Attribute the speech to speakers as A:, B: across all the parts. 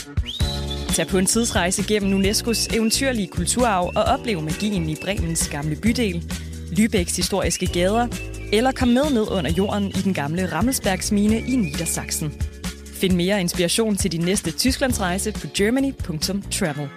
A: Tag på en tidsrejse gennem UNESCO's eventyrlige kulturarv og oplev magien i Bremens gamle bydel, Lübecks historiske gader, eller kom med ned under jorden i den gamle Rammelsbergsmine i Niedersachsen. Find mere inspiration til din næste Tysklandsrejse på germany.travel.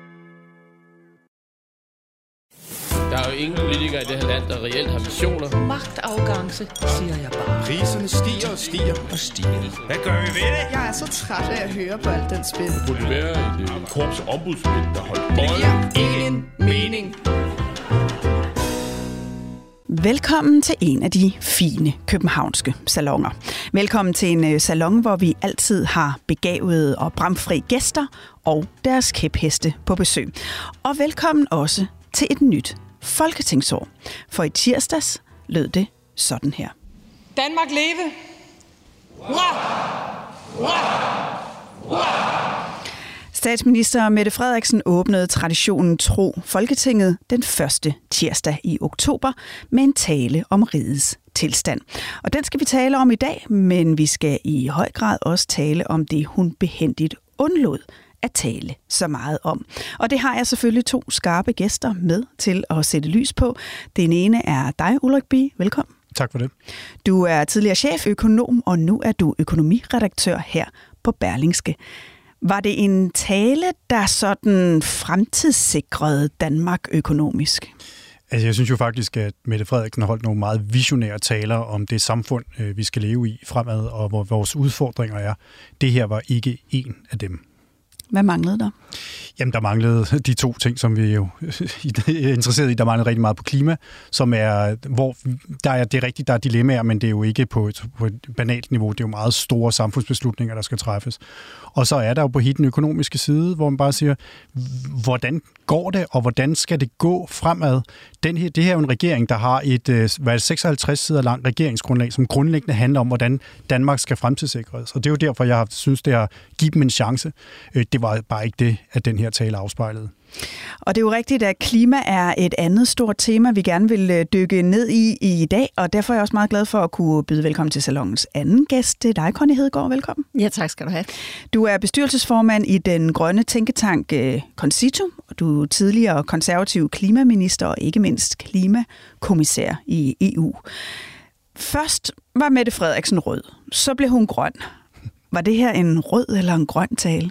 B: Der er jo ingen politikere i det her land, der reelt har visioner.
C: Magtafgangse, siger jeg bare.
D: Priserne stiger og stiger og stiger.
E: Hvad gør vi ved det?
F: Jeg er så træt af at høre på alt den spil.
B: Det burde være et korps ombudsmænd, der holdt bolden.
F: Det giver ingen mening.
G: Velkommen til en af de fine københavnske salonger. Velkommen til en salon, hvor vi altid har begavede og bramfri gæster og deres kæpheste på besøg. Og velkommen også til et nyt folketingsår. For i tirsdags lød det sådan her.
H: Danmark leve! Hurra! Hurra! Hurra!
G: Statsminister Mette Frederiksen åbnede traditionen tro Folketinget den første tirsdag i oktober med en tale om rigets tilstand. Og den skal vi tale om i dag, men vi skal i høj grad også tale om det, hun behændigt undlod at tale så meget om. Og det har jeg selvfølgelig to skarpe gæster med til at sætte lys på. Den ene er dig, Ulrik Bie. Velkommen.
I: Tak for det.
G: Du er tidligere cheføkonom, og nu er du økonomiredaktør her på Berlingske. Var det en tale, der sådan fremtidssikrede Danmark økonomisk?
I: Altså, jeg synes jo faktisk, at Mette Frederiksen har holdt nogle meget visionære taler om det samfund, vi skal leve i fremad, og hvor vores udfordringer er. Det her var ikke en af dem.
G: Hvad manglede der?
I: Jamen, der manglede de to ting, som vi jo er interesseret i. Der manglede rigtig meget på klima, som er, hvor der er det rigtigt, der er dilemmaer, men det er jo ikke på et banalt niveau. Det er jo meget store samfundsbeslutninger, der skal træffes. Og så er der jo på den økonomiske side, hvor man bare siger, hvordan går det, og hvordan skal det gå fremad? Det her er jo en regering, der har et 56 sider langt regeringsgrundlag, som grundlæggende handler om, hvordan Danmark skal fremtidssikres. Og det er jo derfor, jeg synes, det har givet dem en chance. Det var bare ikke det, at den her tale afspejlede.
G: Og det er jo rigtigt, at klima er et andet stort tema, vi gerne vil dykke ned i dag, og derfor er jeg også meget glad for at kunne byde velkommen til salonens anden gæst. Det er dig, Connie Hedegaard. Velkommen.
C: Ja, tak skal du have.
G: Du er bestyrelsesformand i den grønne tænketank Concito, og du er tidligere konservativ klimaminister og ikke mindst klimakommissær i EU. Først var Mette Frederiksen rød, så blev hun grøn. Var det her en rød eller en grøn tale?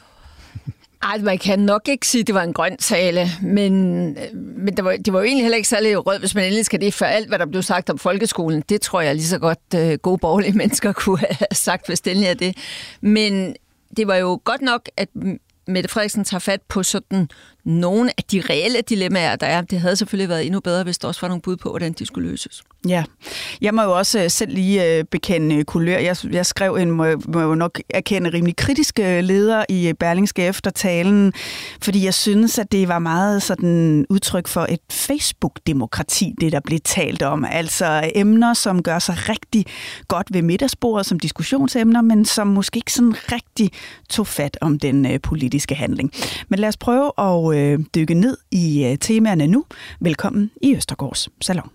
C: Ej, man kan nok ikke sige, at det var en grøn tale, men det var jo egentlig heller ikke særlig rød, hvis man endelig skal det for alt, hvad der blev sagt om folkeskolen. Det tror jeg lige så godt gode borgerlige mennesker kunne have sagt, hvis det er det. Men det var jo godt nok, at Mette Frederiksen tager fat på sådan nogle af de reelle dilemmaer, der er. Det havde selvfølgelig været endnu bedre, hvis der også var nogle bud på, hvordan de skulle løses. Ja,
G: jeg må jo også selv lige bekende kulør. Jeg skrev en, må jo nok erkende, rimelig kritiske leder i Berlingske efter talen, fordi jeg synes, at det var meget sådan udtryk for et Facebook-demokrati, det der blev talt om. Altså emner, som gør sig rigtig godt ved middagsbordet som diskussionsemner, men som måske ikke sådan rigtig tog fat om den politiske handling. Men lad os prøve at dykke ned i temaerne nu. Velkommen i Østergaards Salon.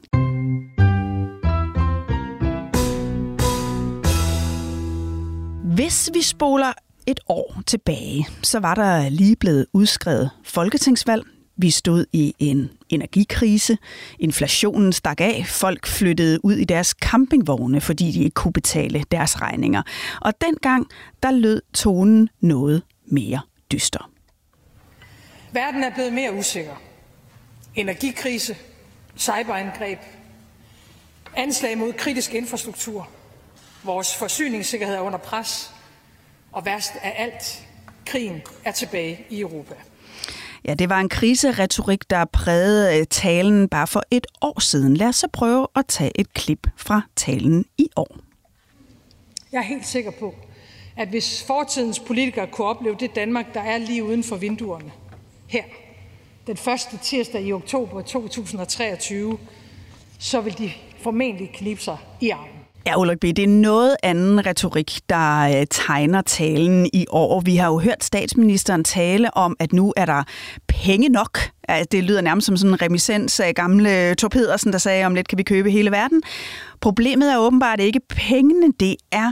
G: Hvis vi spoler et år tilbage, så var der lige blevet udskrevet folketingsvalg. Vi stod i en energikrise. Inflationen stak af. Folk flyttede ud i deres campingvogne, fordi de ikke kunne betale deres regninger. Og dengang, der lød tonen noget mere dyster.
H: Verden er blevet mere usikker. Energikrise, cyberangreb, anslag mod kritisk infrastruktur. Vores forsyningssikkerhed er under pres, og værst af alt, krigen er tilbage i Europa.
G: Ja, det var en kriseretorik, der prægede talen bare for et år siden. Lad os så prøve at tage et klip fra talen i år.
H: Jeg er helt sikker på, at hvis fortidens politikere kunne opleve det Danmark, der er lige uden for vinduerne, her, den første tirsdag i oktober 2023, så vil de formentlig knibe sig i armen.
G: Ja, Ulrik Bie, det er noget anden retorik, der tegner talen i år. Vi har jo hørt statsministeren tale om, at nu er der penge nok. Altså, det lyder nærmest som sådan en reminiscens af gamle Thor Pedersen, der sagde, om lidt kan vi købe hele verden. Problemet er åbenbart ikke pengene, det er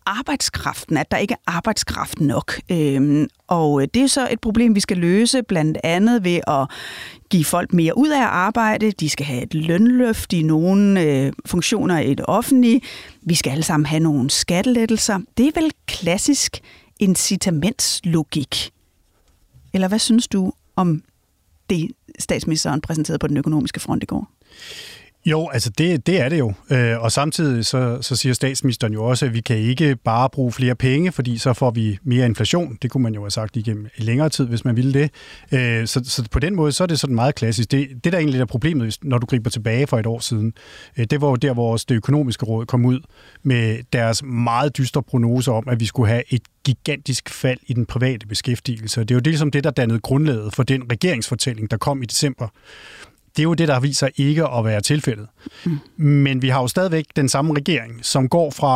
G: arbejdskraften, at der ikke er arbejdskraft nok. Og det er så et problem, vi skal løse, blandt andet ved at give folk mere ud af at arbejde. De skal have et lønløft i nogle funktioner i det offentlige. Vi skal alle sammen have nogle skattelettelser. Det er vel klassisk incitamentslogik. Eller hvad synes du om det, statsministeren præsenterede på den økonomiske front i går?
I: Jo, altså det er det jo. Og samtidig så siger statsministeren jo også, at vi kan ikke bare bruge flere penge, fordi så får vi mere inflation. Det kunne man jo have sagt igennem længere tid, hvis man ville det. Så på den måde, så er det sådan meget klassisk. Det der egentlig er problemet, når du griber tilbage for et år siden, det var jo der, hvor det økonomiske råd kom ud med deres meget dystre prognose om, at vi skulle have et gigantisk fald i den private beskæftigelse. Det er jo ligesom det, der dannede grundlaget for den regeringsfortælling, der kom i december. Det er jo det, der viser ikke at være tilfældet. Men vi har jo stadigvæk den samme regering, som går fra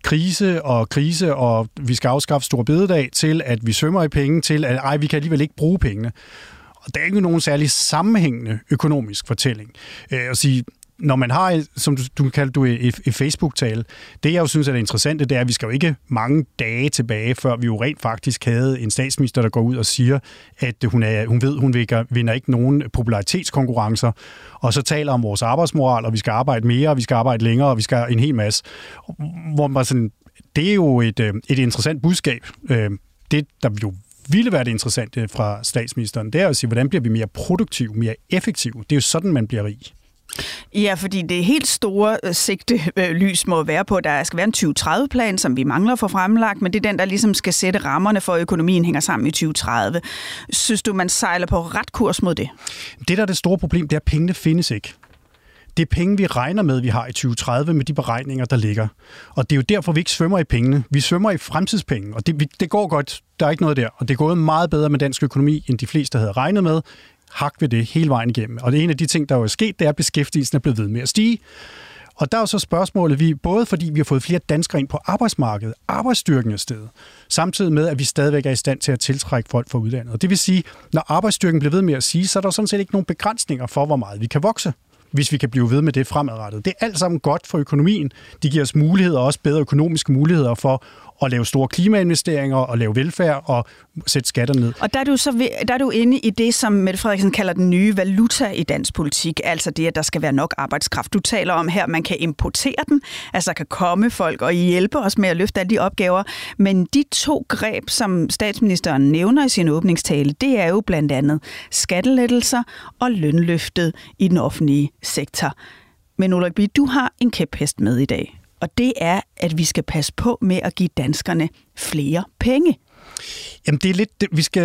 I: krise, og vi skal afskaffe store bededag, til at vi svømmer i penge, til at vi kan alligevel ikke bruge pengene. Og der er ikke nogen særlig sammenhængende økonomisk fortælling. At sige, når man har, som du kaldte et Facebook-tale, det jeg jo synes er det interessante, det er, at vi skal jo ikke mange dage tilbage, før vi jo rent faktisk havde en statsminister, der går ud og siger, at hun vinder ikke nogen popularitetskonkurrencer, og så taler om vores arbejdsmoral, og vi skal arbejde mere, og vi skal arbejde længere, og vi skal en hel masse. Hvor man sådan, det er jo et interessant budskab. Det, der jo ville være det interessante fra statsministeren, det er at sige, hvordan bliver vi mere produktive, mere effektive? Det er jo sådan, man bliver rig.
G: Ja, fordi det helt store sigtelys må være på, at der skal være en 2030-plan, som vi mangler at få fremlagt, men det er den, der ligesom skal sætte rammerne for, at økonomien hænger sammen i 2030. Synes du, man sejler på ret kurs mod det? Det,
I: der er det store problem, det er, at pengene findes ikke. Det er penge, vi regner med, vi har i 2030 med de beregninger, der ligger. Og det er jo derfor, vi ikke svømmer i pengene. Vi svømmer i fremtidspenge, og det går godt. Der er ikke noget der. Og det er gået meget bedre med dansk økonomi, end de fleste havde regnet med. Hak ved det hele vejen igennem. Og det er en af de ting, der jo er sket, det er, at beskæftigelsen er blevet ved med at stige. Og der er jo så spørgsmålet, både fordi vi har fået flere danskere ind på arbejdsmarkedet, arbejdsstyrken er steget, samtidig med, at vi stadigvæk er i stand til at tiltrække folk fra udlandet. Og det vil sige, når arbejdsstyrken bliver ved med at sige, så er der sådan set ikke nogen begrænsninger for, hvor meget vi kan vokse, hvis vi kan blive ved med det fremadrettet. Det er alt sammen godt for økonomien. Det giver os muligheder, også bedre økonomiske muligheder for at lave store klimainvesteringer og lave velfærd og sætte skatter ned. Og der
G: er du inde i det, som Mette Frederiksen kalder den nye valuta i dansk politik, altså det, at der skal være nok arbejdskraft. Du taler om her, at man kan importere den, altså kan komme folk og hjælpe os med at løfte alle de opgaver. Men de to greb, som statsministeren nævner i sin åbningstale, det er jo blandt andet skattelettelser og lønløftet i den offentlige sektor. Men Ulrik Bie, du har en kæphest med i dag. Og det er, at vi skal passe på med at give danskerne flere penge.
I: Jamen, det er lidt,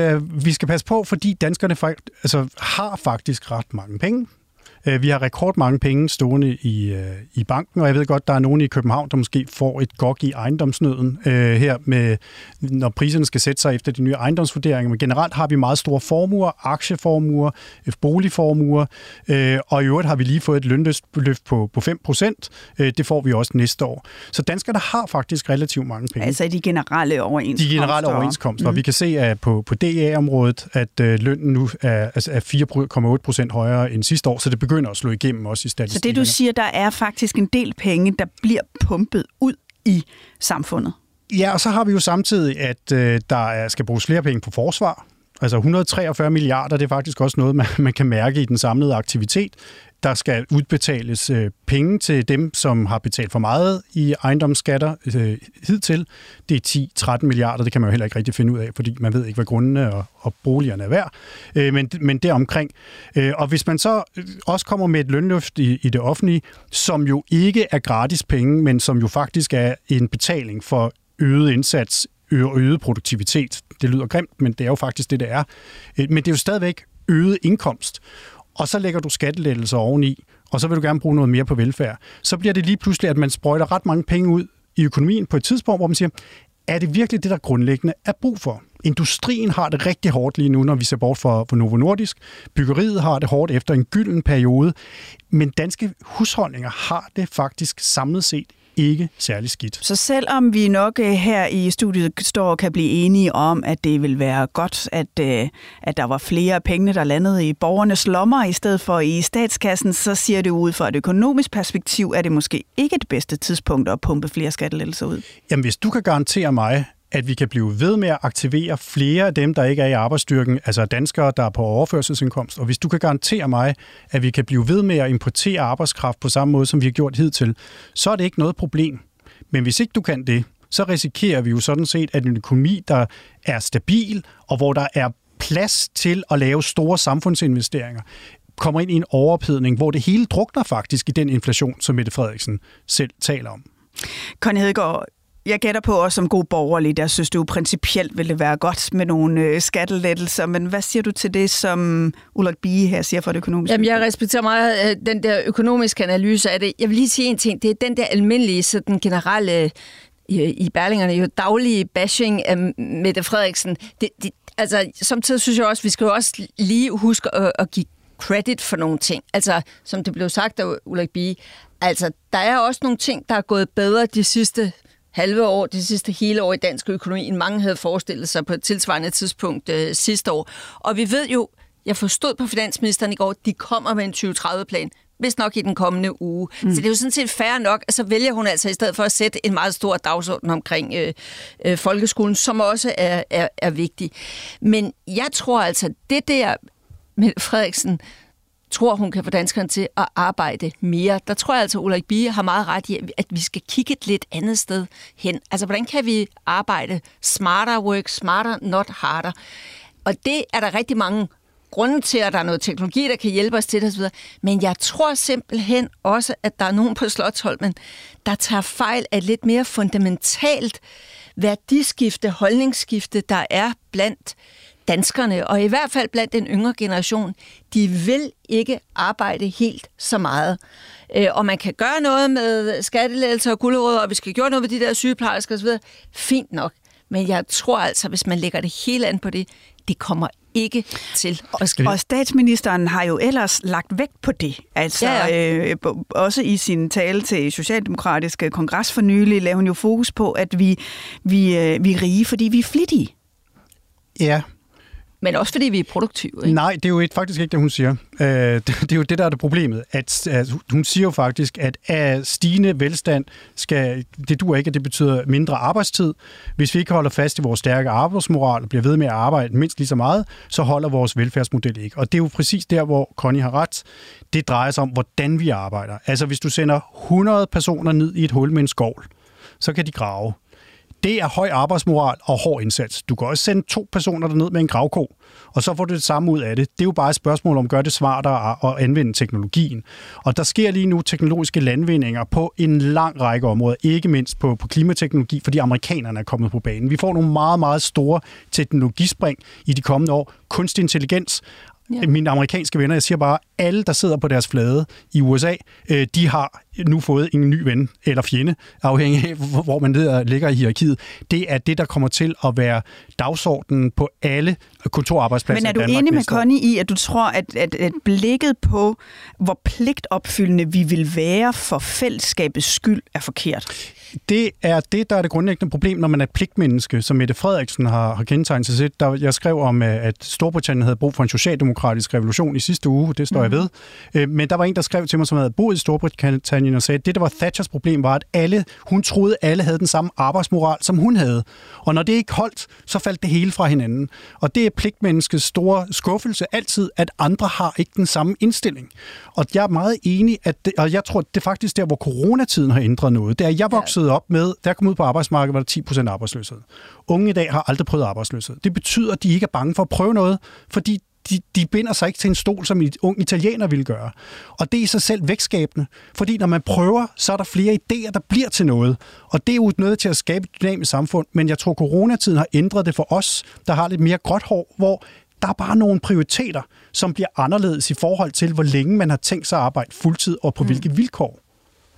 I: vi skal passe på, fordi danskerne har faktisk ret mange penge. Vi har rekordmange penge stående i banken, og jeg ved godt, der er nogen i København, der måske får et gok i ejendomsnøden her, når priserne skal sætte sig efter de nye ejendomsvurderinger. Men generelt har vi meget store formuer, aktieformuer, boligformuer, og i øvrigt har vi lige fået et lønløft på 5%. Det får vi også næste år. Så danskerne har faktisk relativt mange penge.
G: Altså de generelle overenskomster.
I: De generelle overenskomster. Og vi kan se at på DA-området, at lønnen nu er 4,8% højere end sidste år, så det begynder at slå igennem også i statistikkerne.
G: Så det du siger, der er faktisk en del penge, der bliver pumpet ud i samfundet?
I: Ja, og så har vi jo samtidig, at der skal bruges flere penge på forsvar. Altså 143 milliarder, det er faktisk også noget, man kan mærke i den samlede aktivitet. Der skal udbetales penge til dem, som har betalt for meget i ejendomsskatter hidtil. Det er 10-13 milliarder, det kan man jo heller ikke rigtig finde ud af, fordi man ved ikke, hvad grundene og boligerne er værd. Men det er omkring. Og hvis man så også kommer med et lønløft i det offentlige, som jo ikke er gratis penge, men som jo faktisk er en betaling for øget indsats, øget produktivitet. Det lyder grimt, men det er jo faktisk det er. Men det er jo stadigvæk øget indkomst. Og så lægger du skattelettelser oveni, og så vil du gerne bruge noget mere på velfærd. Så bliver det lige pludselig, at man sprøjter ret mange penge ud i økonomien på et tidspunkt, hvor man siger, er det virkelig det, der grundlæggende er brug for? Industrien har det rigtig hårdt lige nu, når vi ser bort for Novo Nordisk. Byggeriet har det hårdt efter en gylden periode. Men danske husholdninger har det faktisk samlet set ikke særlig skidt.
G: Så selvom vi nok her i studiet står og kan blive enige om, at det vil være godt, at der var flere penge, der landede i borgernes lommer i stedet for i statskassen, så siger det ud fra et økonomisk perspektiv, er det måske ikke det bedste tidspunkt at pumpe flere skattelettelser ud.
I: Jamen, hvis du kan garantere mig, at vi kan blive ved med at aktivere flere af dem, der ikke er i arbejdsstyrken, altså danskere, der er på overførselsindkomst, og hvis du kan garantere mig, at vi kan blive ved med at importere arbejdskraft på samme måde, som vi har gjort hidtil, så er det ikke noget problem. Men hvis ikke du kan det, så risikerer vi jo sådan set, at en økonomi, der er stabil, og hvor der er plads til at lave store samfundsinvesteringer, kommer ind i en overophedning, hvor det hele drukner faktisk i den inflation, som Mette Frederiksen selv taler om.
G: Connie Hedegaard, jeg gætter på os som god borgerlig, der synes du principielt ville være godt med nogle skattelettelser, men hvad siger du til det, som Ulrik Bie her siger for det økonomiske?
C: Jamen, jeg respekterer meget den der økonomiske analyse af det. Jeg vil lige sige en ting, det er den der almindelige, sådan generelle i Berlingerne, jo daglige bashing af Mette Frederiksen. Altså, samtidig synes jeg også, vi skal jo også lige huske at give credit for nogle ting. Altså, som det blev sagt af Ulrik Bie, altså, der er også nogle ting, der er gået bedre de sidste halve år, det sidste hele år i dansk økonomi, end mange havde forestillet sig på et tilsvarende tidspunkt sidste år. Og vi ved jo, jeg forstod på finansministeren i går, de kommer med en 2030-plan, hvis nok i den kommende uge. Så det er jo sådan set fair nok, at så vælger hun altså i stedet for at sætte en meget stor dagsorden omkring folkeskolen, som også er vigtig. Men jeg tror altså, det der med Frederiksen tror, hun kan få danskerne til at arbejde mere. Der tror jeg altså, Ulrik Bie har meget ret i, at vi skal kigge et lidt andet sted hen. Altså, hvordan kan vi arbejde smarter, work smarter, not harder? Og det er der rigtig mange grunde til, at der er noget teknologi, der kan hjælpe os til det osv. Men jeg tror simpelthen også, at der er nogen på Slotsholmen, der tager fejl af et lidt mere fundamentalt værdiskifte, holdningsskifte, der er blandt danskerne, og i hvert fald blandt den yngre generation. De vil ikke arbejde helt så meget. Og man kan gøre noget med skattelettelser og gulerødder, og vi skal gøre noget med de der sygeplejersker osv. Fint nok. Men jeg tror altså, hvis man lægger det hele an på det, det kommer ikke til at ske.
G: Og statsministeren har jo ellers lagt vægt på det. Altså også i sin tale til Socialdemokratiske Kongres for nylig, lavede hun jo fokus på, at vi er rige, fordi vi er flittige.
I: Ja.
C: Men også fordi vi er produktive, ikke?
I: Nej, det er jo faktisk ikke det, hun siger. Det er jo det, der er det problemet. At hun siger jo faktisk, at af stigende velstand det duer ikke, at det betyder mindre arbejdstid. Hvis vi ikke holder fast i vores stærke arbejdsmoral og bliver ved med at arbejde mindst lige så meget, så holder vores velfærdsmodel ikke. Og det er jo præcis der, hvor Connie har ret. Det drejer sig om, hvordan vi arbejder. Altså, hvis du sender 100 personer ned i et hul med en skovl, så kan de grave. Det er høj arbejdsmoral og hård indsats. Du kan også sende 2 personer derned med en gravko, og så får du det samme ud af det. Det er jo bare et spørgsmål om at gøre det smartere at anvende teknologien. Og der sker lige nu teknologiske landvindinger på en lang række områder, ikke mindst på klimateknologi, fordi amerikanerne er kommet på banen. Vi får nogle meget, meget store teknologispring i de kommende år. Kunstig intelligens. Ja. Mine amerikanske venner, jeg siger bare, alle, der sidder på deres flade i USA, de har nu fået en ny ven eller fjende, afhængig af, hvor man ligger i hierarkiet. Det er det, der kommer til at være dagsordenen på alle kontorarbejdspladser i Danmark.
G: Men er du enig med Connie i, at du tror, at blikket på, hvor pligtopfyldende vi vil være for fællesskabets skyld, er forkert?
I: Det er det, der er det grundlæggende problem, når man er pligtmenneske, som Mette Frederiksen har kendetegnet sig selv. Jeg skrev om, at Storbritannien havde brug for en socialdemokratisk revolution i sidste uge, det står jeg ved. Men der var en, der skrev til mig, som havde boet i Storbritannien og sagde, at det, der var Thatchers problem, var, at hun troede, at alle havde den samme arbejdsmoral, som hun havde. Og når det ikke holdt, så faldt det hele fra hinanden. Og det er pligtmenneskets store skuffelse altid, at andre har ikke den samme indstilling. Og jeg er meget enig, og jeg tror, det er faktisk der, hvor coronatiden har ændret noget. Det er, jeg voksede op med, da jeg kom ud på arbejdsmarkedet, var der 10% arbejdsløshed. Unge i dag har aldrig prøvet arbejdsløshed. Det betyder, at de ikke er bange for at prøve noget, fordi de binder sig ikke til en stol, som en ung italiener ville gøre. Og det er i sig selv vækstskabende, fordi når man prøver, så er der flere idéer, der bliver til noget. Og det er jo noget til at skabe et dynamisk samfund, men jeg tror, coronatiden har ændret det for os, der har lidt mere gråt hår, hvor der er bare nogle prioriteter, som bliver anderledes i forhold til, hvor længe man har tænkt sig at arbejde fuldtid og på hvilke vilkår.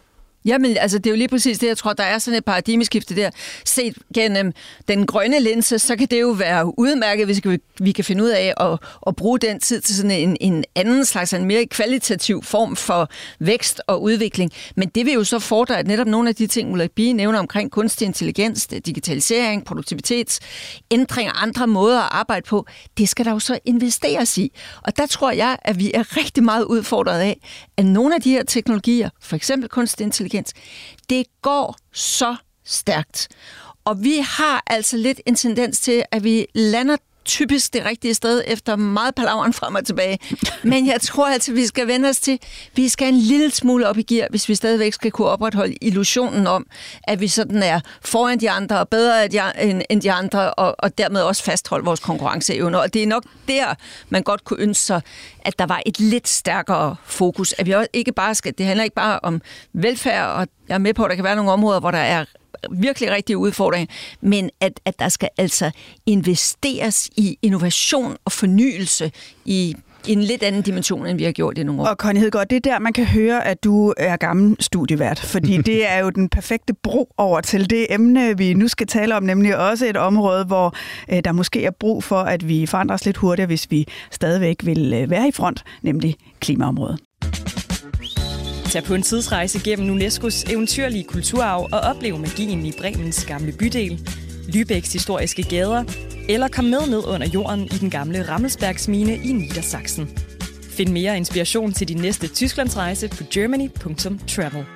C: Jamen, altså, det er jo lige præcis det, jeg tror, der er sådan et paradigmeskifte der. Set gennem den grønne linse, så kan det jo være udmærket, hvis vi kan finde ud af at bruge den tid til sådan en anden slags, en mere kvalitativ form for vækst og udvikling. Men det vil jo så fordre, at netop nogle af de ting, Ulrik Bie nævner omkring kunstig intelligens, digitalisering, produktivitetsændring og andre måder at arbejde på, det skal der jo så investeres i. Og der tror jeg, at vi er rigtig meget udfordret af, at nogle af de her teknologier, for eksempel kunstig intelligens, det går så stærkt. Og vi har altså lidt en tendens til, at vi lander typisk det rigtige sted efter meget palaveren frem og tilbage. Men jeg tror altså, vi skal vende os til, vi skal en lille smule op i gear, hvis vi stadigvæk skal kunne opretholde illusionen om, at vi sådan er foran de andre og bedre end de andre, og dermed også fastholde vores konkurrenceevne. Og det er nok der, man godt kunne ønske sig, at der var et lidt stærkere fokus. At vi også ikke bare skal, det handler ikke bare om velfærd, og jeg er med på, at der kan være nogle områder, hvor der er virkelig rigtige udfordringer, men at der skal altså investeres i innovation og fornyelse i en lidt anden dimension, end vi har gjort i nogle år.
G: Og Connie Hedegaard, det er der, man kan høre, at du er gammel studievært, fordi det er jo den perfekte bro over til det emne, vi nu skal tale om, nemlig også et område, hvor der måske er brug for, at vi forandrer os lidt hurtigere, hvis vi stadigvæk vil være i front, nemlig klimaområdet.
A: Tag på en tidsrejse gennem UNESCO's eventyrlige kulturarv og oplev magien i Bremens gamle bydel, Lübecks historiske gader, eller kom med ned under jorden i den gamle Rammelsbergsmine i Niedersachsen. Find mere inspiration til din næste Tysklandsrejse på germany.travel.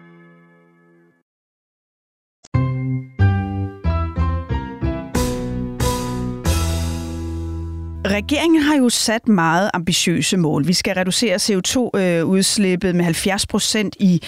G: Regeringen har jo sat meget ambitiøse mål. Vi skal reducere CO2-udslippet med 70% i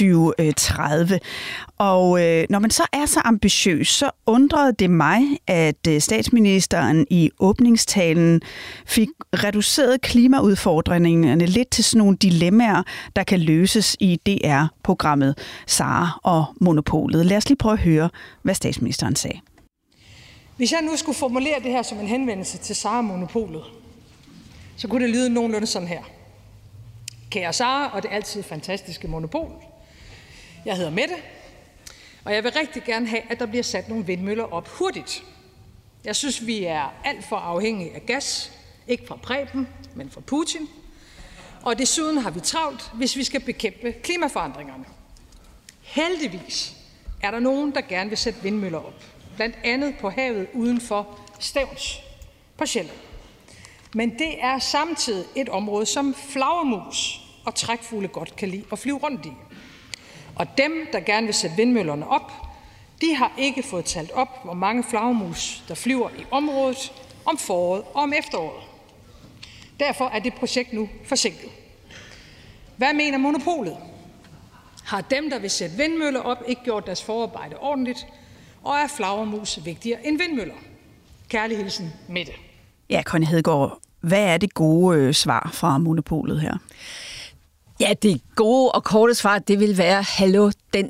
G: 2030. Og når man så er så ambitiøs, så undrede det mig, at statsministeren i åbningstalen fik reduceret klimaudfordringerne lidt til sådan nogle dilemmaer, der kan løses i DR-programmet Sara og Monopolet. Lad os lige prøve at høre, hvad statsministeren sagde.
H: Hvis jeg nu skulle formulere det her som en henvendelse til Sara og Monopolet, så kunne det lyde nogenlunde sådan her. Kære Sara og det altid fantastiske Monopol. Jeg hedder Mette, og jeg vil rigtig gerne have, at der bliver sat nogle vindmøller op hurtigt. Jeg synes, vi er alt for afhængige af gas, ikke fra Preben, men fra Putin. Og desuden har vi travlt, hvis vi skal bekæmpe klimaforandringerne. Heldigvis er der nogen, der gerne vil sætte vindmøller op. Blandt andet på havet uden for Stevns på Sjælland. Men det er samtidig et område, som flagermus og trækfugle godt kan lide at flyve rundt i. Og dem, der gerne vil sætte vindmøllerne op, de har ikke fået talt op, hvor mange flagermus, der flyver i området om foråret og om efteråret. Derfor er det projekt nu forsinket. Hvad mener Monopolet? Har dem, der vil sætte vindmøller op, ikke gjort deres forarbejde ordentligt? Og er flagermus vigtigere end vindmøller? Kærlig hilsen, Mette.
G: Ja, Connie Hedegaard, hvad er det gode svar fra Monopolet her?
C: Ja, det gode og korte svar, det vil være, hallo, den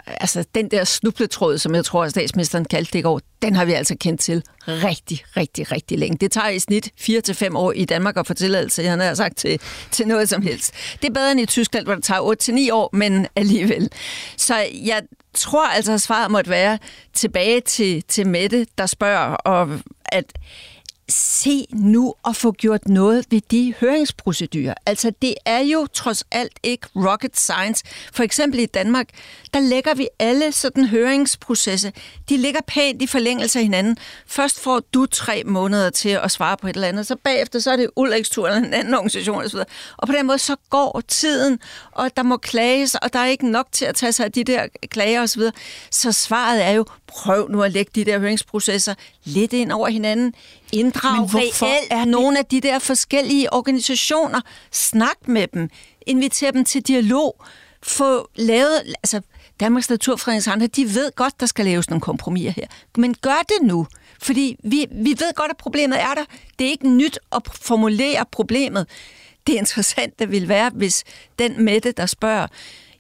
C: der snubletråd, som jeg tror, at statsministeren kaldte det i går, den har vi altså kendt til rigtig, rigtig, rigtig længe. Det tager i snit 4 til 5 år i Danmark at få tilladelse, han har sagt, til noget som helst. Det er bedre end i Tyskland, hvor det tager 8 til 9 år, men alligevel. Så jeg tror altså, at svaret måtte være tilbage til Mette, der spørger, og at se nu at få gjort noget ved de høringsprocedurer. Altså, det er jo trods alt ikke rocket science. For eksempel i Danmark, der lægger vi alle sådan høringsprocesser. De ligger pænt i forlængelse af hinanden. Først får du 3 måneder til at svare på et eller andet, så bagefter så er det Ulriks tur eller en anden organisation osv. Og på den måde så går tiden, og der må klages, og der er ikke nok til at tage sig af de der klager osv. Så svaret er jo, prøv nu at lægge de der høringsprocesser lidt ind over hinanden. Inddrag reelt nogle af de der forskellige organisationer. Snak med dem. Inviter dem til dialog. Få lavet, altså Danmarks Naturfredningscentre, de ved godt, der skal laves nogle kompromiser her. Men gør det nu. Fordi vi ved godt, at problemet er der. Det er ikke nyt at formulere problemet. Det interessante vil være, hvis den Mette, der spørger,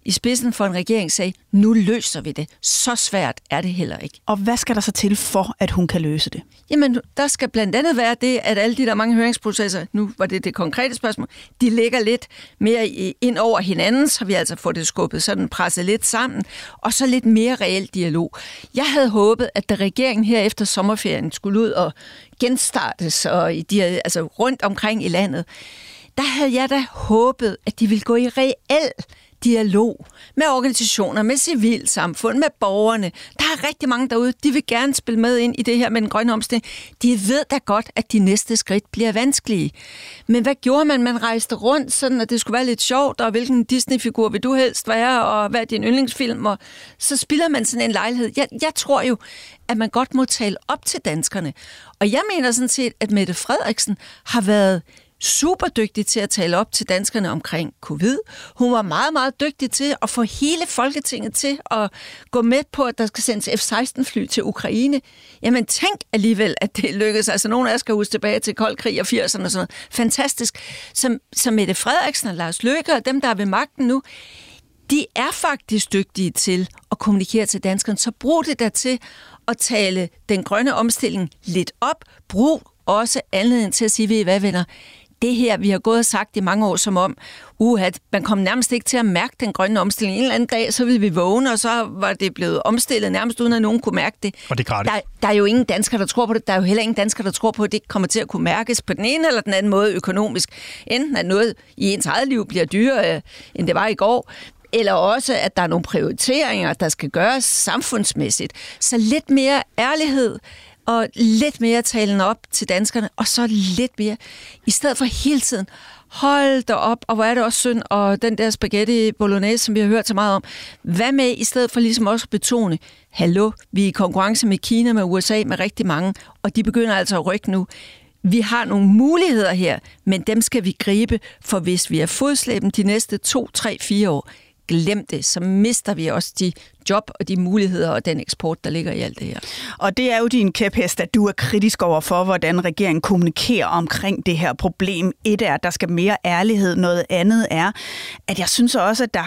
C: i spidsen for en regering sagde, nu løser vi det. Så svært er det heller ikke.
G: Og hvad skal der så til for, at hun kan løse det?
C: Jamen, der skal blandt andet være det, at alle de der mange høringsprocesser, nu var det konkrete spørgsmål, de ligger lidt mere ind over hinanden, så vi altså får det skubbet sådan presset lidt sammen, og så lidt mere reel dialog. Jeg havde håbet, at da regeringen her efter sommerferien skulle ud og genstartes og altså rundt omkring i landet, der havde jeg da håbet, at de ville gå i reel dialog med organisationer, med civilsamfund, med borgerne. Der er rigtig mange derude, de vil gerne spille med ind i det her med den grønne omstilling. De ved da godt, at de næste skridt bliver vanskelige. Men hvad gjorde man? Man rejste rundt, sådan at det skulle være lidt sjovt, og hvilken Disney-figur vil du helst være, og hvad er din yndlingsfilm? Og så spilder man sådan en lejlighed. Jeg tror jo, at man godt må tale op til danskerne. Og jeg mener sådan set, at Mette Frederiksen har været super dygtig til at tale op til danskerne omkring covid. Hun var meget, meget dygtig til at få hele Folketinget til at gå med på, at der skal sendes F-16-fly til Ukraine. Jamen tænk alligevel, at det lykkedes. Altså nogle af os skal huske tilbage til kold krig og 80'erne og sådan noget. Fantastisk. Som Mette Frederiksen og Lars Løkke og dem, der er ved magten nu, de er faktisk dygtige til at kommunikere til danskerne. Så brug det der til at tale den grønne omstilling lidt op. Brug også anledning til at sige, ved I hvad, venner? Det her, vi har gået og sagt i mange år, som om, at man kom nærmest ikke til at mærke den grønne omstilling. En eller anden dag, så ville vi vågne, og så var det blevet omstillet nærmest uden at nogen kunne mærke det.
I: Og det er gratis.
C: Der er jo ingen danskere, der tror på det. Der er jo heller ingen danskere, der tror på, at det kommer til at kunne mærkes på den ene eller den anden måde økonomisk. Enten at noget i ens eget liv bliver dyrere, end det var i går, eller også, at der er nogle prioriteringer, der skal gøres samfundsmæssigt. Så lidt mere ærlighed, og lidt mere talen op til danskerne, og så lidt mere, i stedet for hele tiden, hold da op, og hvor er det også synd, og den der spaghetti bolognese, som vi har hørt så meget om, hvad med i stedet for ligesom også at betone, hallo, vi er i konkurrence med Kina, med USA, med rigtig mange, og de begynder altså at rykke nu. Vi har nogle muligheder her, men dem skal vi gribe, for hvis vi er fodslæben de næste 2, 3, 4 år, glem det, så mister vi også de job og de muligheder og den eksport, der ligger i alt det her.
G: Og det er jo din kæphest, at du er kritisk over for, hvordan regeringen kommunikerer omkring det her problem. Et er, at der skal mere ærlighed. Noget andet er, at jeg synes også, at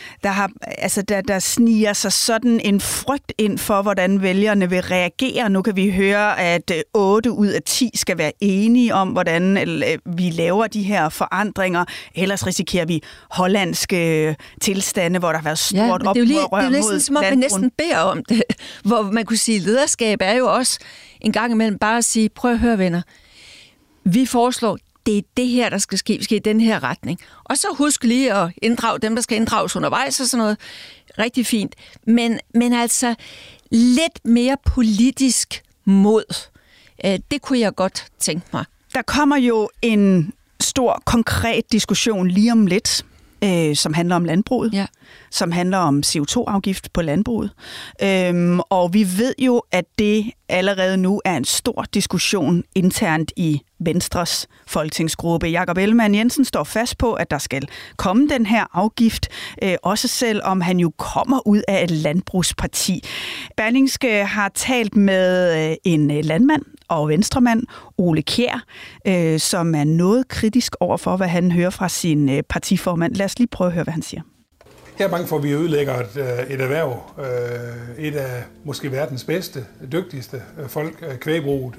G: der sniger sig sådan en frygt ind for, hvordan vælgerne vil reagere. Nu kan vi høre, at 8 ud af 10 skal være enige om, hvordan vi laver de her forandringer. Ellers risikerer vi hollandske tilstande, hvor der har været stort oprør mod
C: som om man næsten beder om det, hvor man kunne sige, at lederskab er jo også en gang imellem bare at sige, prøv at høre venner, vi foreslår, det er det her, der skal ske, vi skal i den her retning. Og så husk lige at inddrage dem, der skal inddrages undervejs og sådan noget. Rigtig fint. Men altså lidt mere politisk mod, det kunne jeg godt tænke mig.
G: Der kommer jo en stor, konkret diskussion lige om lidt, som handler om landbruget, som handler om CO2-afgift på landbruget. Og vi ved jo, at det allerede nu er en stor diskussion internt i Venstres folketingsgruppe. Jakob Ellemann-Jensen står fast på, at der skal komme den her afgift, også selvom han jo kommer ud af et landbrugsparti. Berlingske har talt med en landmand og venstremand, Ole Kjær, som er noget kritisk over for, hvad han hører fra sin partiformand. Lad os lige prøve at høre, hvad han siger.
E: Jeg er bange for, at vi ødelægger et erhverv, et af måske verdens bedste, dygtigste folk, kvægbruget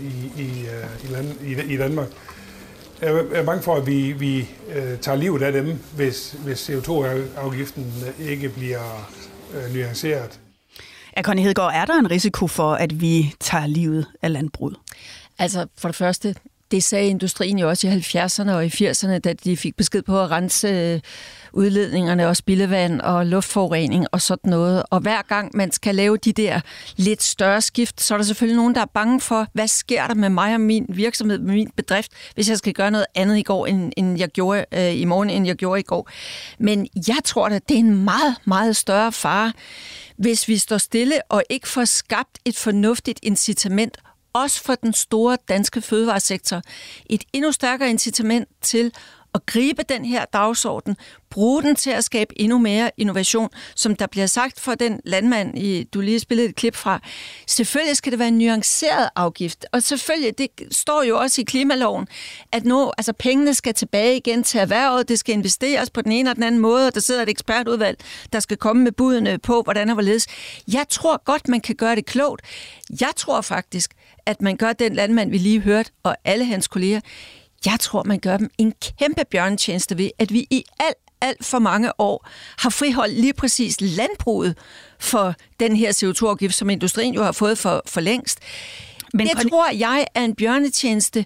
E: i Danmark. Jeg er bange for, at vi tager livet af dem, hvis CO2-afgiften ikke bliver nuanceret.
G: Connie Hedegaard, er der en risiko for, at vi tager livet af landbruget?
C: Altså for det første, det sagde industrien jo også i 70'erne og i 80'erne, da de fik besked på at rense udledningerne og spildevand og luftforurening og sådan noget. Og hver gang man skal lave de der lidt større skift, så er der selvfølgelig nogen, der er bange for, hvad sker der med mig og min virksomhed, med min bedrift, hvis jeg skal gøre noget andet i går, end jeg gjorde i morgen, end jeg gjorde i går. Men jeg tror at det er en meget, meget større fare, hvis vi står stille og ikke får skabt et fornuftigt incitament, også for den store danske fødevaresektor. Et endnu stærkere incitament til at gribe den her dagsorden, bruge den til at skabe endnu mere innovation, som der bliver sagt for den landmand, du lige spillede et klip fra. Selvfølgelig skal det være en nuanceret afgift, og selvfølgelig, det står jo også i klimaloven, at pengene skal tilbage igen til erhvervet, det skal investeres på den ene og den anden måde, og der sidder et ekspertudvalg, der skal komme med budene på, hvordan og hvorledes. Jeg tror godt, man kan gøre det klogt. Jeg tror faktisk, at man gør den landmand, vi lige hørte, og alle hans kolleger, jeg tror, man gør dem en kæmpe bjørnetjeneste ved, at vi i alt for mange år har friholdt lige præcis landbruget for den her CO2-afgift, som industrien jo har fået for længst. Men det tror jeg er en bjørnetjeneste,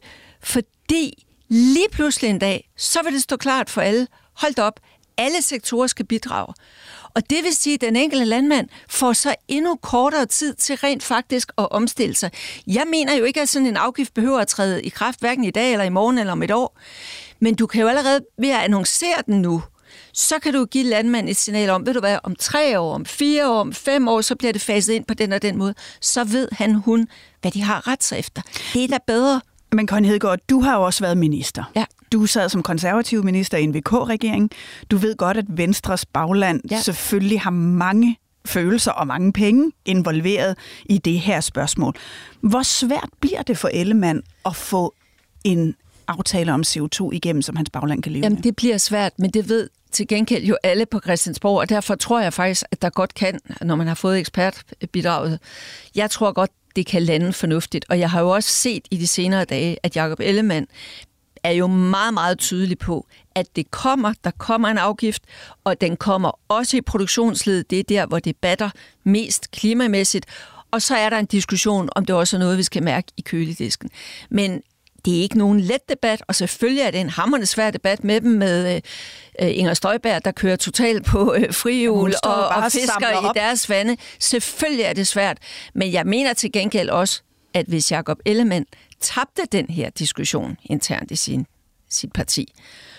C: fordi lige pludselig en dag, så vil det stå klart for alle. Hold op, alle sektorer skal bidrage. Og det vil sige, at den enkelte landmand får så endnu kortere tid til rent faktisk at omstille sig. Jeg mener jo ikke, at sådan en afgift behøver at træde i kraft, hverken i dag eller i morgen eller om et år. Men du kan jo allerede ved at annoncere den nu, så kan du give landmanden et signal om, ved du hvad, om 3 år, om 4 år, om 5 år, så bliver det faset ind på den og den måde. Så ved hun, hvad de har ret sig efter. Det er da bedre.
G: Men Connie Hedegaard, du har jo også været minister.
C: Ja.
G: Du sad som konservativ minister i en VK-regering. Du ved godt, at Venstres bagland selvfølgelig har mange følelser og mange penge involveret i det her spørgsmål. Hvor svært bliver det for Ellemann at få en aftale om CO2 igennem, som hans bagland kan leve med?
C: Det bliver svært, men det ved til gengæld jo alle på Christiansborg, og derfor tror jeg faktisk, at der godt kan, når man har fået ekspertbidraget. Jeg tror godt, det kan lande fornuftigt, og jeg har jo også set i de senere dage, at Jakob Ellemann er jo meget, meget tydelig på, at der kommer en afgift, og den kommer også i produktionsledet. Det er der, hvor det batter mest klimamæssigt, og så er der en diskussion, om det også er noget, vi skal mærke i køledisken. Men det er ikke nogen let debat, og selvfølgelig er det en hamrende svær debat med dem, med Inger Støjberg, der kører totalt på frihjul og fisker i deres vande. Selvfølgelig er det svært, men jeg mener til gengæld også, at hvis Jakob Ellemann tabte den her diskussion internt i sit parti,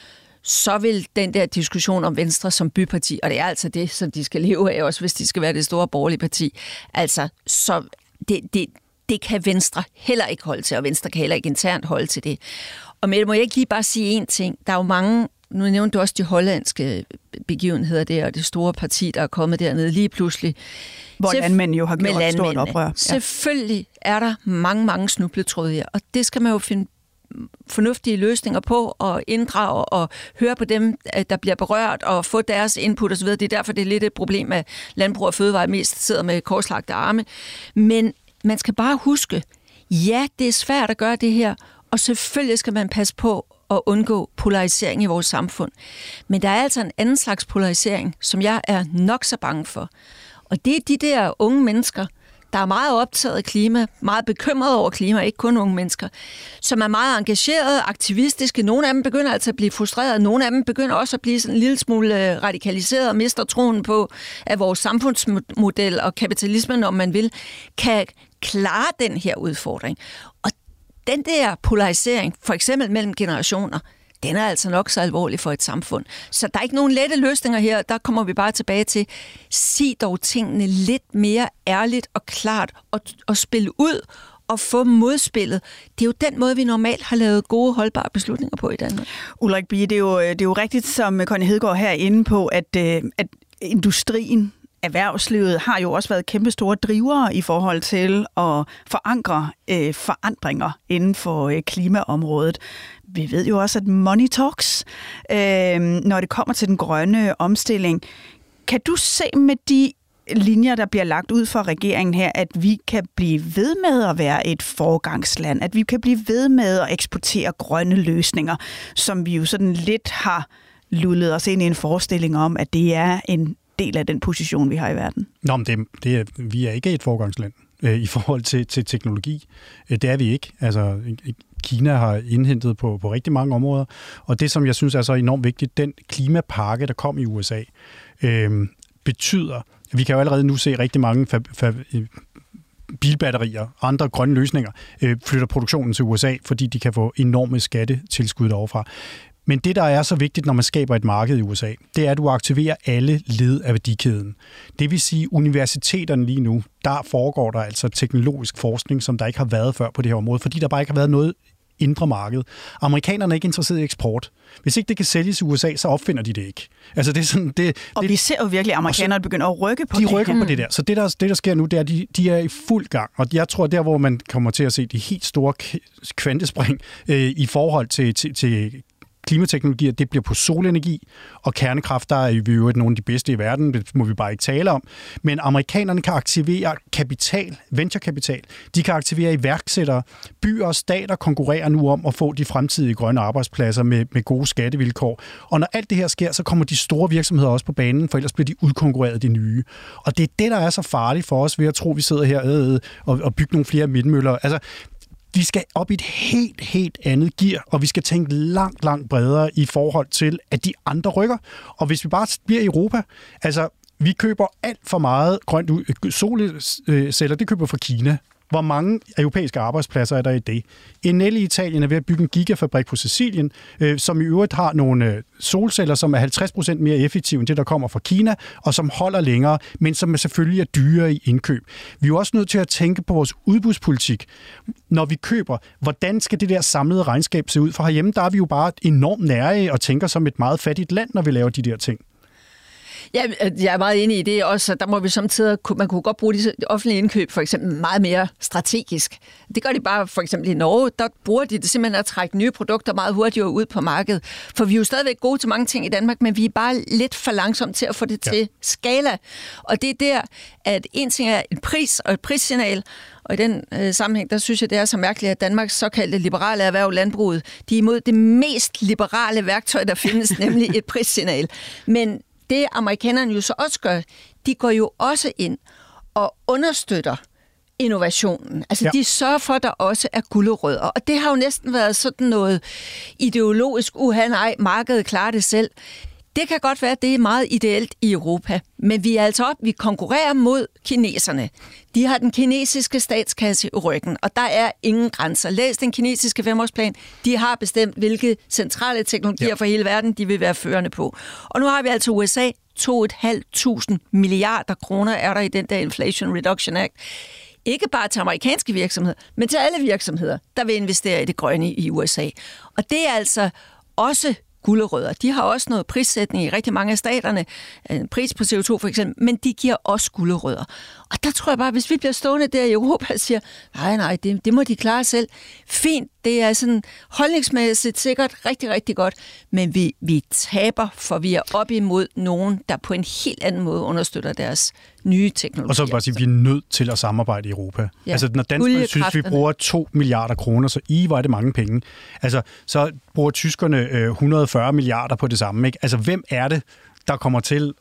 C: så vil den der diskussion om Venstre som byparti, og det er altså det, som de skal leve af også, hvis de skal være det store borgerlige parti, altså så det kan Venstre heller ikke holde til, og Venstre kan heller ikke internt holde til det. Og Mette, må jeg ikke lige bare sige én ting? Der er jo mange, nu nævnte du også de hollandske begivenheder der, og det store parti, der er kommet dernede lige pludselig.
G: Hvor landmænd jo har gjort et stort oprør. Ja.
C: Selvfølgelig er der mange snubletråde, og det skal man jo finde fornuftige løsninger på, og inddrage og høre på dem, der bliver berørt, og få deres input osv. Det er derfor, det er lidt et problem, at Landbrug og Fødevare mest sidder med korslagte arme. Men man skal bare huske, ja, det er svært at gøre det her, og selvfølgelig skal man passe på at undgå polarisering i vores samfund. Men der er altså en anden slags polarisering, som jeg er nok så bange for. Og det er de der unge mennesker, der er meget optaget af klima, meget bekymrede over klima, ikke kun unge mennesker, som er meget engagerede, aktivistiske. Nogle af dem begynder altså at blive frustrerede, nogle af dem begynder også at blive sådan en lille smule radikaliseret og mister troen på, at vores samfundsmodel og kapitalismen, om man vil, kan klare den her udfordring. Og den der polarisering, for eksempel mellem generationer, den er altså nok så alvorlig for et samfund. Så der er ikke nogen lette løsninger her. Der kommer vi bare tilbage til. Sig dog tingene lidt mere ærligt og klart og spille ud og få modspillet. Det er jo den måde, vi normalt har lavet gode, holdbare beslutninger på i Danmark.
G: Ulrik Bie, det er jo rigtigt, som Connie Hedegaard her er inde på, at industrien, erhvervslivet har jo også været kæmpe store drivere i forhold til at forankre forandringer inden for klimaområdet. Vi ved jo også, at money talks, når det kommer til den grønne omstilling. Kan du se med de linjer, der bliver lagt ud fra regeringen her, at vi kan blive ved med at være et foregangsland, at vi kan blive ved med at eksportere grønne løsninger, som vi jo sådan lidt har lullet os ind i en forestilling om, at det er en del af den position, vi har i verden?
I: Nå, men vi er ikke et foregangsland i forhold til teknologi. Det er vi ikke. Altså, Kina har indhentet på rigtig mange områder, og det, som jeg synes er så enormt vigtigt, den klimapakke, der kom i USA, betyder, vi kan jo allerede nu se rigtig mange bilbatterier og andre grønne løsninger flytter produktionen til USA, fordi de kan få enorme skattetilskud deroverfra. Men det, der er så vigtigt, når man skaber et marked i USA, det er, at du aktiverer alle led af værdikæden. Det vil sige, universiteterne lige nu, der foregår der altså teknologisk forskning, som der ikke har været før på det her område, fordi der bare ikke har været noget indre marked. Amerikanerne er ikke interesseret i eksport. Hvis ikke det kan sælges i USA, så opfinder de det ikke. Altså det er sådan,
G: vi ser jo virkelig, at amerikanerne begynder at rykke på det.
I: De rykker på det der. Så det der sker nu, det er, at de er i fuld gang. Og jeg tror, der hvor man kommer til at se de helt store kvantespring i forhold til klimateknologier, det bliver på solenergi, og kernekraft, der er vi jo nogle af de bedste i verden, det må vi bare ikke tale om. Men amerikanerne kan aktivere kapital, venturekapital, de kan aktivere iværksættere, byer og stater konkurrerer nu om at få de fremtidige grønne arbejdspladser med gode skattevilkår. Og når alt det her sker, så kommer de store virksomheder også på banen, for ellers bliver de udkonkurreret de nye. Og det er det, der er så farligt for os ved at tro, at vi sidder her og bygger nogle flere vindmøller. Altså, vi skal op i et helt andet gear, og vi skal tænke langt bredere i forhold til, at de andre rykker. Og hvis vi bare bliver i Europa, altså, vi køber alt for meget grønt solceller, det køber fra Kina. Hvor mange europæiske arbejdspladser er der i det? Enel i Italien er ved at bygge en gigafabrik på Sicilien, som i øvrigt har nogle solceller, som er 50% mere effektive end det, der kommer fra Kina, og som holder længere, men som selvfølgelig er dyrere i indkøb. Vi er jo også nødt til at tænke på vores udbudspolitik. Når vi køber, hvordan skal det der samlede regnskab se ud? For herhjemme, der er vi jo bare enormt nære og tænker som et meget fattigt land, når vi laver de der ting.
C: Ja, jeg er meget enig i det også. Der må vi samtidig, man kunne godt bruge de offentlige indkøb for eksempel meget mere strategisk. Det gør de bare for eksempel i Norge. Der bruger de det simpelthen at trække nye produkter meget hurtigere ud på markedet. For vi er jo stadigvæk gode til mange ting i Danmark, men vi er bare lidt for langsomme til at få det til skala. Og det er der, at en ting er en pris og et prissignal, og i den sammenhæng, der synes jeg, det er så mærkeligt, at Danmarks såkaldte liberale erhverv, landbruget, de er imod det mest liberale værktøj, der findes, nemlig et prissignal. Men det amerikanerne jo så også gør, de går jo også ind og understøtter innovationen. Altså de sørger for, at der også er gulerødder. Og det har jo næsten været sådan noget ideologisk, nej, markedet klarer det selv. Det kan godt være, at det er meget ideelt i Europa, men vi er altså vi konkurrerer mod kineserne. De har den kinesiske statskasse i ryggen, og der er ingen grænser. Læs den kinesiske 5-årsplan. De har bestemt, hvilke centrale teknologier for hele verden, de vil være førende på. Og nu har vi altså USA. 2.500 milliarder kroner er der i den der Inflation Reduction Act. Ikke bare til amerikanske virksomheder, men til alle virksomheder, der vil investere i det grønne i USA. Og det er altså også gulerødder. De har også noget prissætning i rigtig mange af staterne, en pris på CO2 for eksempel, men de giver også gulerødder. Og der tror jeg bare, hvis vi bliver stående der i Europa og siger, nej, det må de klare selv. Fint, det er sådan holdningsmæssigt sikkert rigtig, rigtig godt, men vi taber, for vi er op imod nogen, der på en helt anden måde understøtter deres nye teknologier. Og
I: så bare sige, at vi er nødt til at samarbejde i Europa. Ja. Altså, når danskerne synes, vi bruger 2 milliarder kroner, så hvor er det mange penge. Altså, så bruger tyskerne 140 milliarder på det samme. Ikke? Altså, hvem er det, der kommer til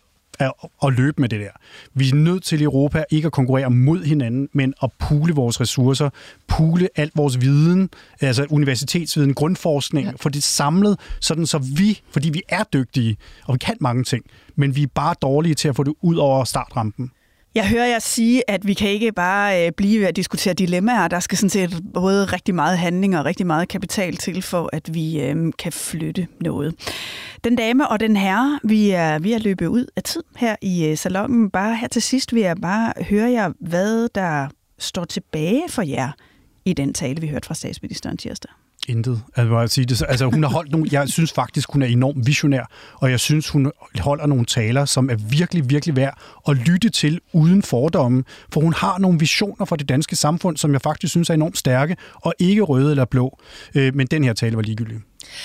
I: at løbe med det der? Vi er nødt til i Europa ikke at konkurrere mod hinanden, men at pule vores ressourcer, pule alt vores viden, altså universitetsviden, grundforskning, for det samlet, sådan så fordi vi er dygtige, og vi kan mange ting, men vi er bare dårlige til at få det ud over startrampen.
G: Jeg hører jer sige, at vi kan ikke bare blive ved at diskutere dilemmaer. Der skal sådan set både rigtig meget handling og rigtig meget kapital til, for at vi kan flytte noget. Den dame og den herre, vi er ved at løbe ud af tid her i salonen. Bare her til sidst vil jeg bare høre jer, hvad der står tilbage for jer i den tale, vi hørte fra statsministeren tirsdag.
I: Intet. Altså, hun har holdt nogle, jeg synes faktisk, hun er enormt visionær, og jeg synes, hun holder nogle taler, som er virkelig, virkelig værd at lytte til uden fordomme, for hun har nogle visioner for det danske samfund, som jeg faktisk synes er enormt stærke, og ikke røde eller blå. Men den her tale var ligegyldig.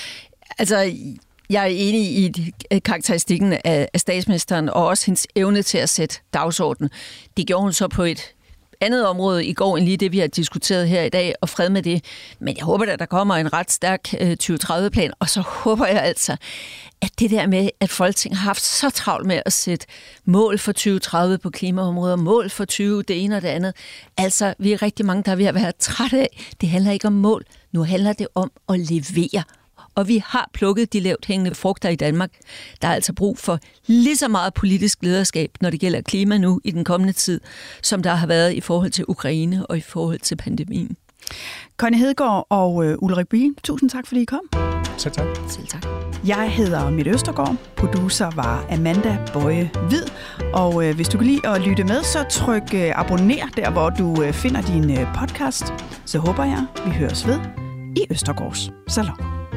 C: Altså, jeg er enig i karakteristikken af statsministeren, og også hendes evne til at sætte dagsordenen. Det gjorde hun så på et andet område i går, end lige det, vi har diskuteret her i dag, og fred med det. Men jeg håber, at der kommer en ret stærk 2030-plan, og så håber jeg altså, at det der med, at Folketinget har haft så travlt med at sætte mål for 2030 på klimaområdet, mål for 20, det ene og det andet. Altså, vi er rigtig mange, der er ved at være trætte af. Det handler ikke om mål. Nu handler det om at levere. Og vi har plukket de lavt hængende frugter i Danmark. Der er altså brug for lige så meget politisk lederskab, når det gælder klima nu i den kommende tid, som der har været i forhold til Ukraine og i forhold til pandemien.
G: Connie Hedegaard og Ulrik Bie, tusind tak, fordi I kom.
I: Selv tak.
C: Selv tak.
G: Jeg hedder Mette Østergaard. Producer var Amanda Bøje Hvid. Og hvis du kan lide at lytte med, så tryk abonner der, hvor du finder din podcast. Så håber jeg, vi høres ved i Østergaards salon.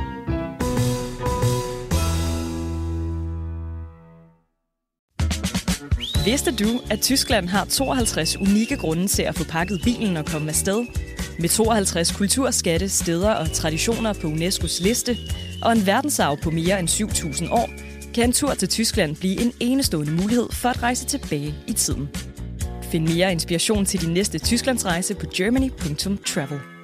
A: Vidste du, at Tyskland har 52 unikke grunde til at få pakket bilen og komme afsted? Med 52 kulturskatte, steder og traditioner på UNESCO's liste, og en verdensarv på mere end 7.000 år, kan en tur til Tyskland blive en enestående mulighed for at rejse tilbage i tiden. Find mere inspiration til din næste Tysklandsrejse på germany.travel.